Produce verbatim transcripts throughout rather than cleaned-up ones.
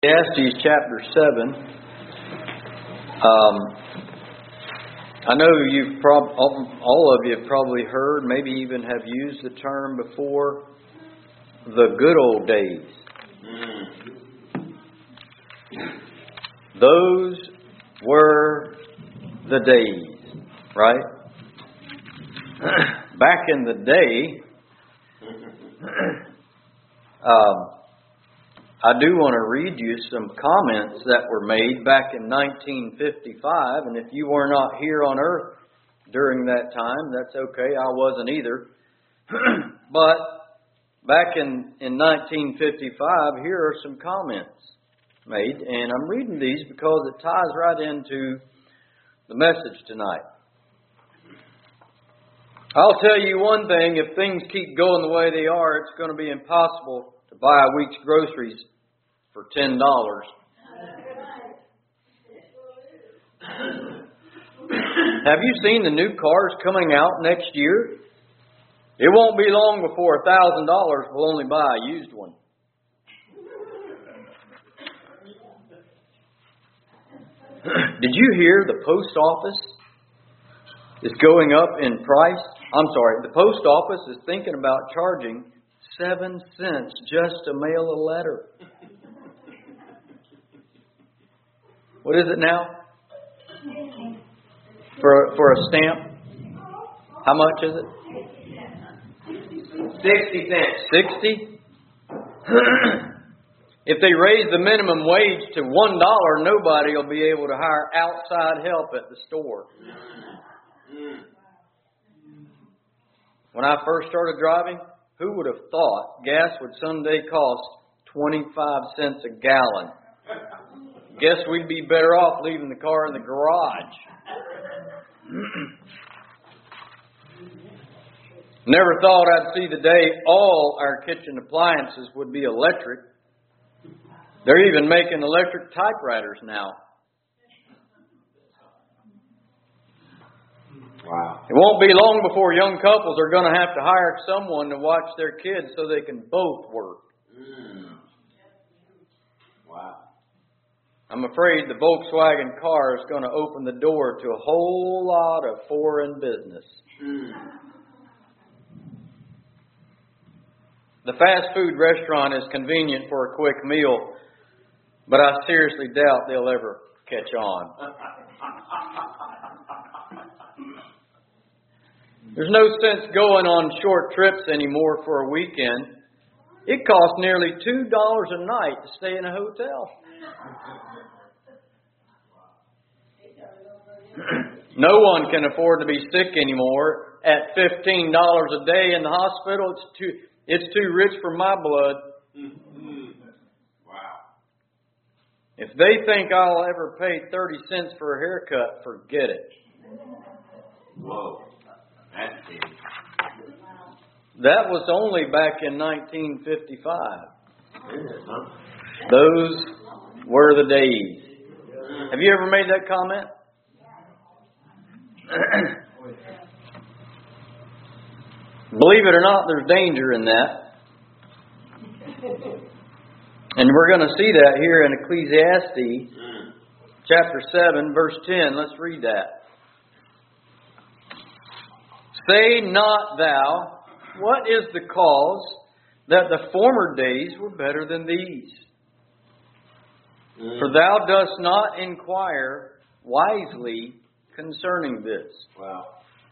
Ecclesiastes chapter seven. Um, I know you've prob- all of you have probably heard, maybe even have used the term before, the good old days. Those were the days, right? Back in the day, um, I do want to read you some comments that were made back in nineteen fifty-five, and if you were not here on earth during that time, that's okay. I wasn't either. But back in, in nineteen fifty-five, here are some comments made, and I'm reading these because it ties right into the message tonight. I'll tell you one thing, if things keep going the way they are, it's going to be impossible to buy a week's groceries for ten dollars. Have you seen the new cars coming out next year? It won't be long before a thousand dollars will only buy a used one. Did you hear the post office is going up in price? I'm sorry, the post office is thinking about charging seven cents just to mail a letter. What is it now? For, for a stamp? How much is it? Sixty cents. Sixty? If they raise the minimum wage to one dollar, nobody will be able to hire outside help at the store. When I first started driving, who would have thought gas would someday cost twenty-five cents a gallon? Guess we'd be better off leaving the car in the garage. Never thought I'd see the day all our kitchen appliances would be electric. They're even making electric typewriters now. Wow. It won't be long before young couples are going to have to hire someone to watch their kids so they can both work. Mm. Wow. I'm afraid the Volkswagen car is going to open the door to a whole lot of foreign business. Mm. The fast food restaurant is convenient for a quick meal, but I seriously doubt they'll ever catch on. There's no sense going on short trips anymore for a weekend. It costs nearly two dollars a night to stay in a hotel. No one can afford to be sick anymore. At fifteen dollars a day in the hospital, it's too, it's too rich for my blood. Wow. If they think I'll ever pay thirty cents for a haircut, forget it. Whoa. That's big. That was only back in nineteen fifty-five. Huh? Those were the days. Have you ever made that comment? Believe it or not, there's danger in that. And we're going to see that here in Ecclesiastes chapter seven, verse ten. Let's read that. Say not thou, what is the cause that the former days were better than these? Mm. For thou dost not inquire wisely concerning this. Wow.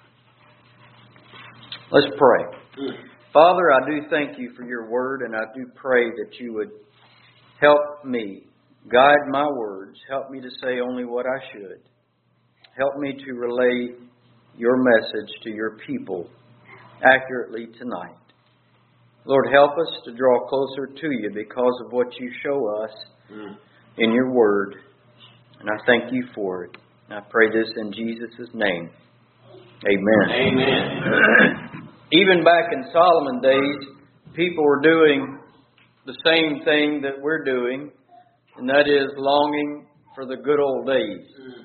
Let's pray. Mm. Father, I do thank you for your word, and I do pray that you would help me, guide my words, help me to say only what I should. Help me to relay your message to your people accurately tonight. Lord, help us to draw closer to you because of what you show us mm. in your word. And I thank you for it. And I pray this in Jesus' name. Amen. Amen. Even back in Solomon's days, people were doing the same thing that we're doing, and that is longing for the good old days. Mm.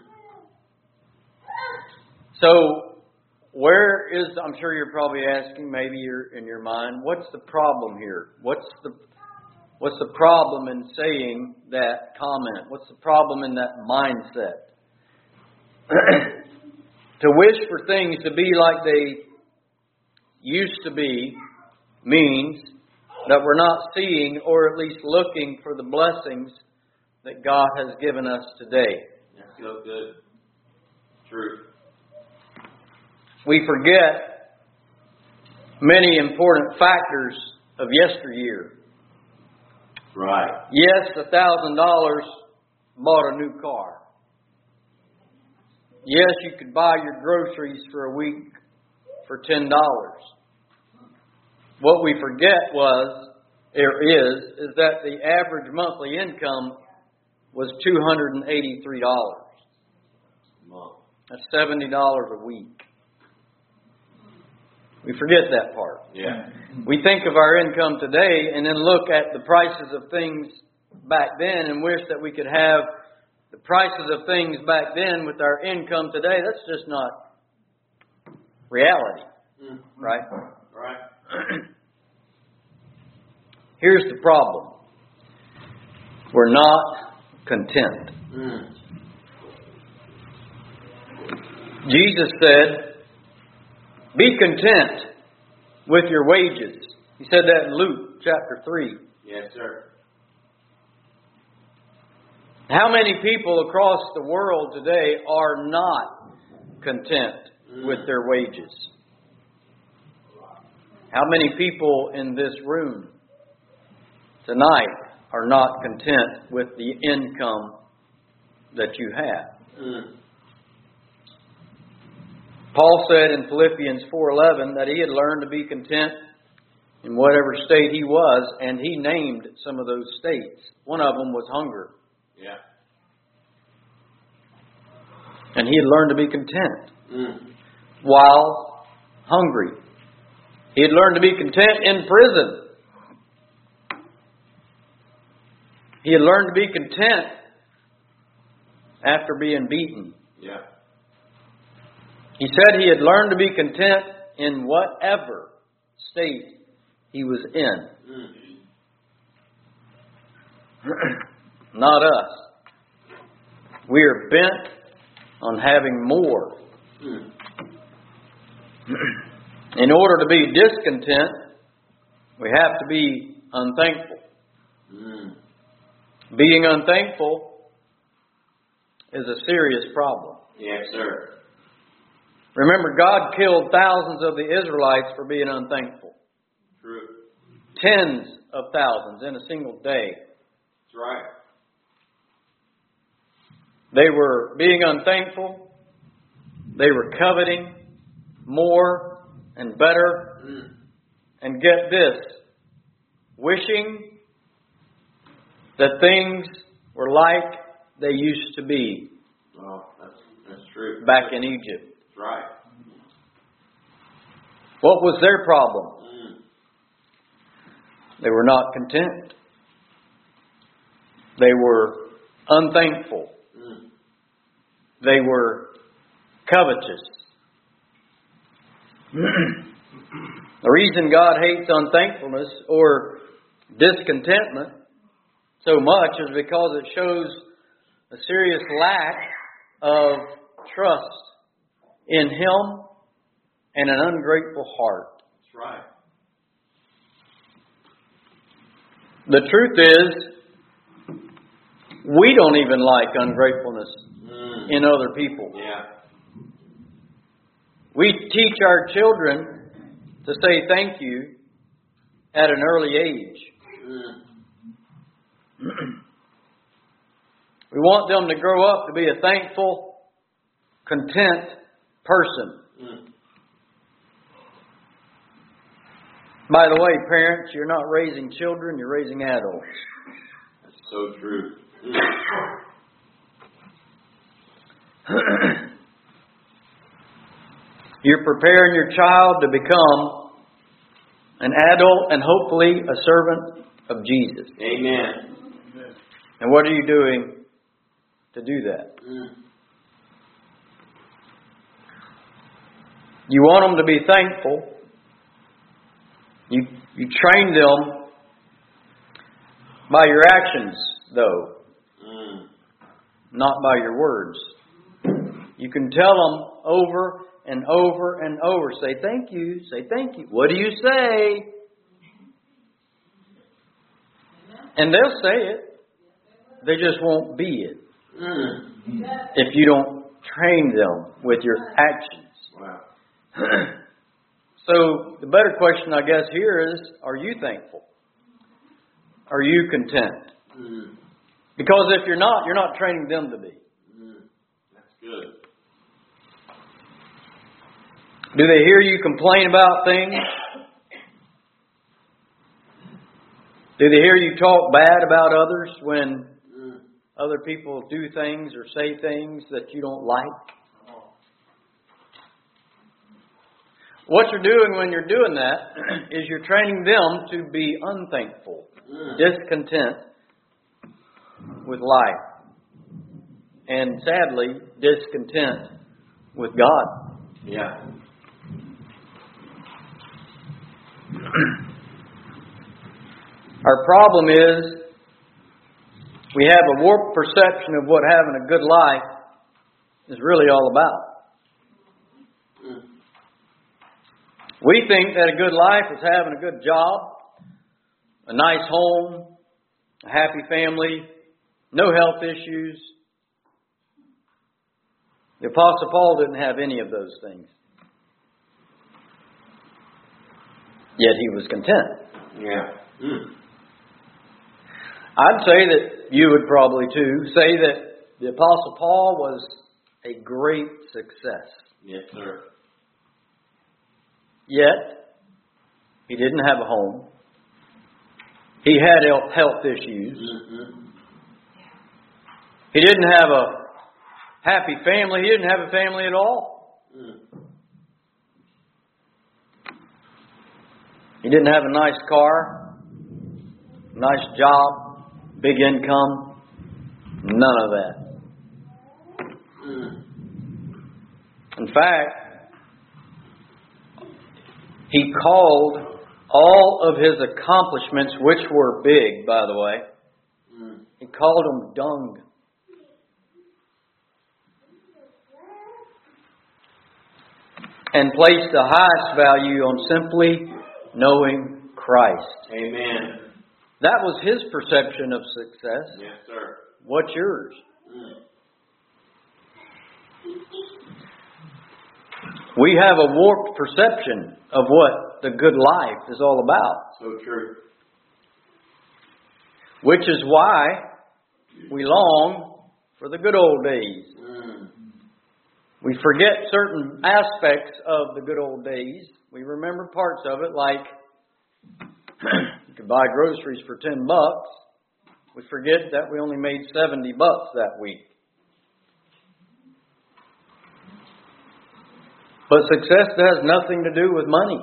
So, where is, I'm sure you're probably asking, maybe you're in your mind, what's the problem here? What's the What's the problem in saying that comment? What's the problem in that mindset? To wish for things to be like they used to be means that we're not seeing or at least looking for the blessings that God has given us today. That's so good. True. We forget many important factors of yesteryear. Right. Yes, a thousand dollars bought a new car. Yes, you could buy your groceries for a week for ten dollars. What we forget was, or is, is that the average monthly income was two hundred eighty-three dollars. Month. That's seventy dollars a week. We forget that part. Yeah. We think of our income today and then look at the prices of things back then and wish that we could have the prices of things back then with our income today. That's just not reality, Mm. right? Right. Here's the problem. We're not content. Mm. Jesus said, be content with your wages. He said that in Luke chapter three. Yes, sir. How many people across the world today are not content Mm. with their wages? How many people in this room tonight are not content with the income that you have? Mm. Paul said in Philippians four eleven that he had learned to be content in whatever state he was, and he named some of those states. One of them was hunger. Yeah. And he had learned to be content Mm. while hungry. He had learned to be content in prison. He had learned to be content after being beaten. Yeah. He said he had learned to be content in whatever state he was in. Mm. Not us. We are bent on having more. Mm. In order to be discontent, we have to be unthankful. Mm. Being unthankful is a serious problem. Yes, sir. Remember, God killed thousands of the Israelites for being unthankful. True. Tens of thousands in a single day. That's right. They were being unthankful. They were coveting more and better. Mm. And get this, wishing that things were like they used to be Well, that's that's true. back in Egypt. That's right. What was their problem? Mm. They were not content. They were unthankful. Mm. They were covetous. The reason God hates unthankfulness or discontentment so much is because it shows a serious lack of trust in Him and an ungrateful heart. That's right. The truth is, we don't even like ungratefulness Mm. in other people. Yeah. We teach our children to say thank you at an early age. Mm. We want them to grow up to be a thankful, content person. Mm. By the way, parents, you're not raising children, you're raising adults. That's so true. Mm. You're preparing your child to become an adult and hopefully a servant of Jesus. Amen. And what are you doing to do that? Mm. You want them to be thankful. You, you train them by your actions, though, Mm. not by your words. You can tell them over and over and over. Say thank you. Say thank you. What do you say? And they'll say it. They just won't be it. Mm. If you don't train them with your actions. Wow. So the better question, I guess, here is, are you thankful? Are you content? Mm. Because if you're not, you're not training them to be. Mm. That's good. Do they hear you complain about things? Do they hear you talk bad about others when Mm. other people do things or say things that you don't like? What you're doing when you're doing that is you're training them to be unthankful, Mm. discontent with life, and sadly, discontent with God. Yeah. Our problem is we have a warped perception of what having a good life is really all about. Mm. We think that a good life is having a good job, a nice home, a happy family, no health issues. The Apostle Paul didn't have any of those things. Yet he was content. Yeah. Mm. I'd say that you would probably too say that the Apostle Paul was a great success. Yes, sir. Yet, he didn't have a home. He had health issues. Mm-hmm. He didn't have a happy family. He didn't have a family at all. Mm. He didn't have a nice car, nice job, big income. None of that. Mm. In fact, he called all of his accomplishments, which were big, by the way, Mm. he called them dung. And placed the highest value on simply knowing Christ. Amen. That was his perception of success. Yes, sir. What's yours? Mm. We have a warped perception of what the good life is all about. So true. Which is why we long for the good old days. Mm. We forget certain aspects of the good old days. We remember parts of it, like you could buy groceries for ten bucks. We forget that we only made seventy bucks that week. But success has nothing to do with money.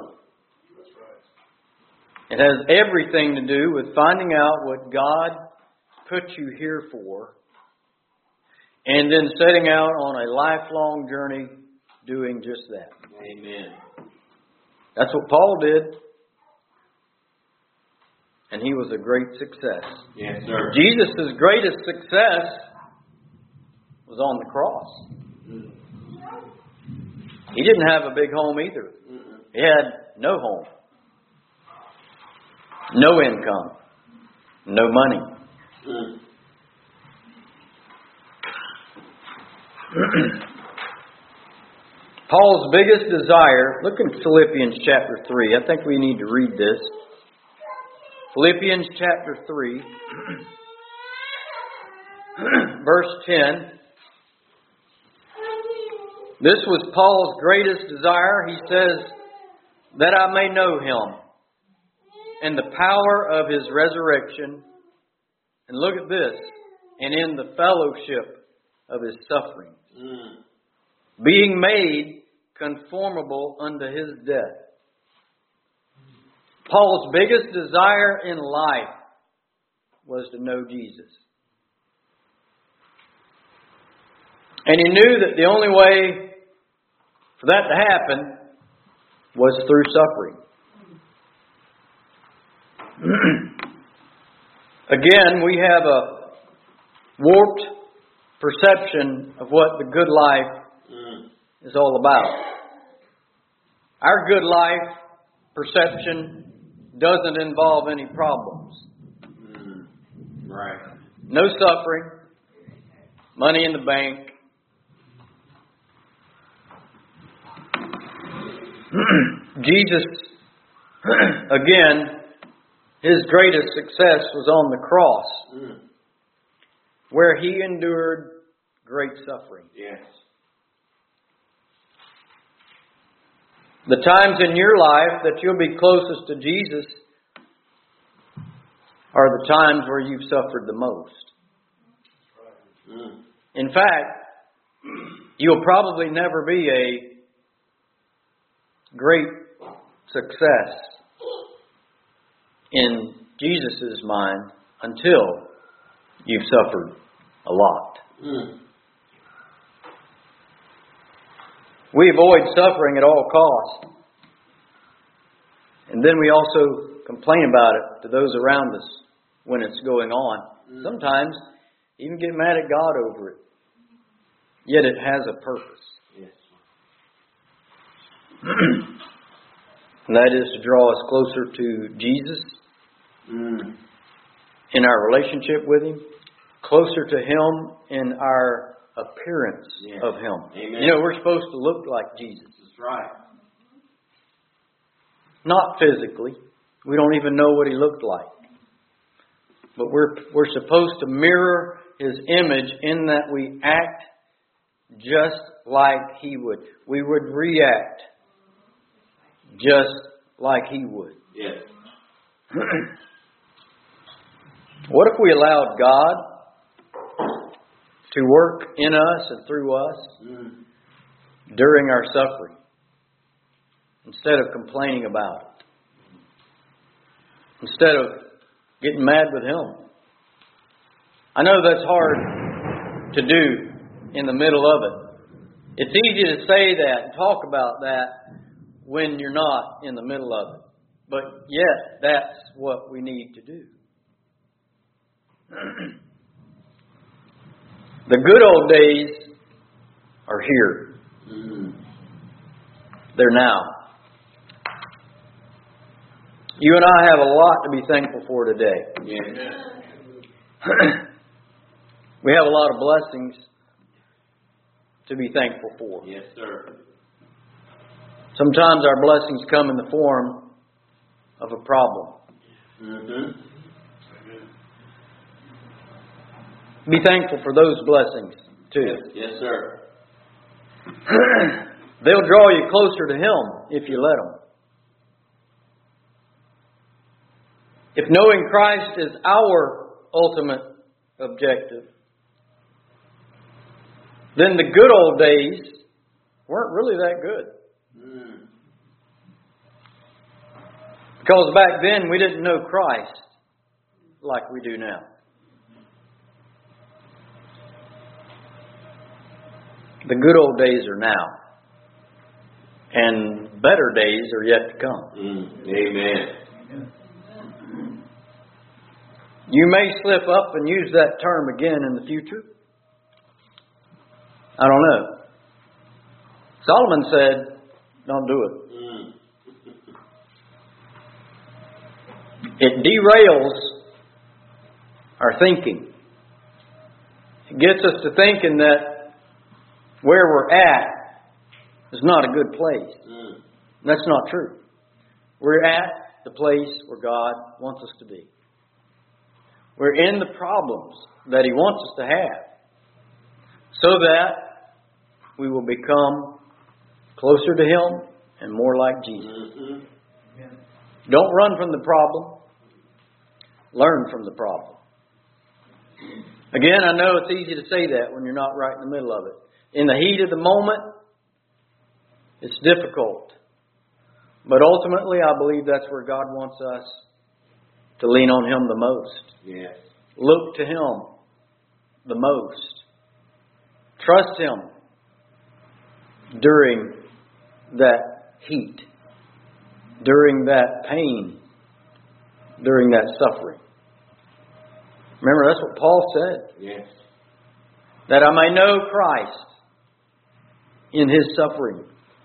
It has everything to do with finding out what God put you here for, and then setting out on a lifelong journey doing just that. Amen. That's what Paul did. And he was a great success. Yes, sir. Jesus' greatest success was on the cross. Mm. He didn't have a big home either. Mm-mm. He had no home, no income, no money. Mm. Paul's biggest desire, look in Philippians chapter three. I think we need to read this. Philippians chapter three, verse ten. This was Paul's greatest desire. He says, that I may know Him and the power of His resurrection. And look at this. And in the fellowship of His suffering. Mm. Being made conformable unto His death. Paul's biggest desire in life was to know Jesus. And he knew that the only way for that to happen was through suffering. Again, we have a warped perception of what the good life Mm. is all about. Our good life perception doesn't involve any problems. Mm. Right. No suffering, money in the bank. Jesus, again, His greatest success was on the cross, Mm. where He endured great suffering. Yes. The times in your life that you'll be closest to Jesus are the times where you've suffered the most. Mm. In fact, you'll probably never be a great success in Jesus' mind until you've suffered a lot. Mm. We avoid suffering at all costs. And then we also complain about it to those around us when it's going on. Mm. Sometimes even get mad at God over it. Yet it has a purpose. Yes. And that is to draw us closer to Jesus Mm. in our relationship with Him, closer to Him in our appearance Yes. of Him. Amen. You know, we're supposed to look like Jesus. That's right. Not physically. We don't even know what He looked like. But we're we're supposed to mirror His image in that we act just like He would. We would react just like He would. Yes. What if we allowed God to work in us and through us Mm. during our suffering instead of complaining about it? Instead of getting mad with Him. I know that's hard to do in the middle of it. It's easy to say that and talk about that when you're not in the middle of it. But yet, that's what we need to do. The good old days are here. Mm. They're now. You and I have a lot to be thankful for today. Yes. We have a lot of blessings to be thankful for. Yes, sir. Sometimes our blessings come in the form of a problem. Mm-hmm. Be thankful for those blessings too. Yes, yes, sir. They'll draw you closer to Him if you let them. If knowing Christ is our ultimate objective, then the good old days weren't really that good. Mm. Because back then we didn't know Christ like we do now. The good old days are now. And better days are yet to come. Mm. Amen. You may slip up and use that term again in the future. I don't know. Solomon said, don't do it. Mm. It derails our thinking. It gets us to thinking that where we're at is not a good place. Mm. That's not true. We're at the place where God wants us to be. We're in the problems that He wants us to have so that we will become closer to Him and more like Jesus. Mm-hmm. Don't run from the problem. Learn from the problem. Again, I know it's easy to say that when you're not right in the middle of it. In the heat of the moment, it's difficult. But ultimately, I believe that's where God wants us to lean on Him the most. Yes. Look to Him the most. Trust Him during that heat, during that pain, during that suffering. Remember, that's what Paul said. Yes. That I may know Christ in His suffering.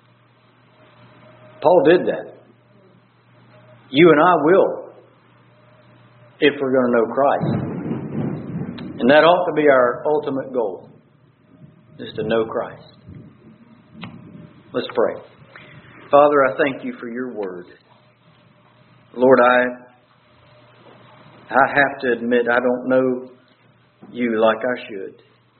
Paul did that. You and I will, if we're going to know Christ. And that ought to be our ultimate goal, is to know Christ. Let's pray. Father, I thank You for Your Word. Lord, I I have to admit I don't know You like I should.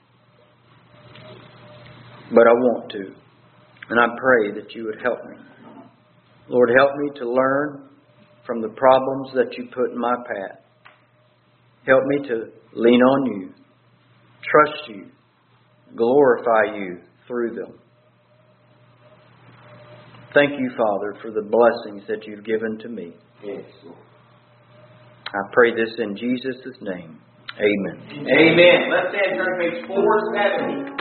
But I want to. And I pray that You would help me. Lord, help me to learn from the problems that You put in my path. Help me to lean on You, trust You, glorify You through them. Thank You, Father, for the blessings that You've given to me. Yes. I pray this in Jesus' name. Amen. Amen. Let's stand turn to page four seventy.